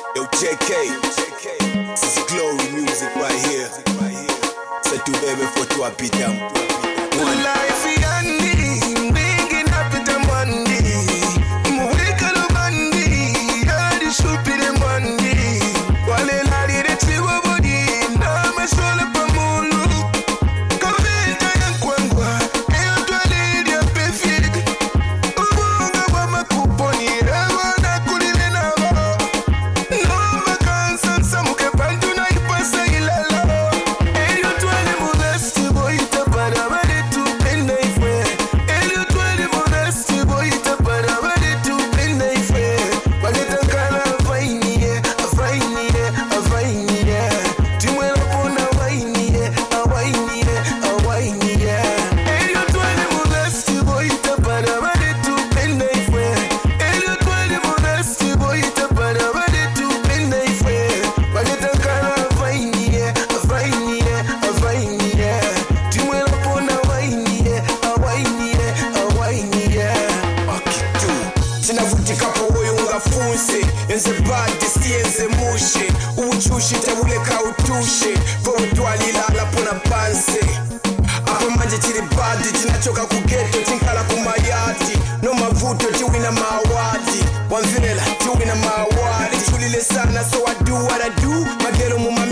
Yo, JK, this is Glory Music right here. Say to baby for to a beat them. One life yanni, bringing up the money. Mweka no bandi, yadi shupi de money. Wale lari de chiwa body, na mashola pamulu. Kavita yankwangwa, eyo twali dia perfect. Ubunga wa makuponi, rewa na kulile na wa. Enze badi sienze mushe uchushi tabuleka utushe kwa utwalila lapona panse apa manje chiri badi chinachoka kugeto chinkala kumayati no mavuto chiwina mawadi wanvela chiwina mawadi chulile sana so I do what I do magero muma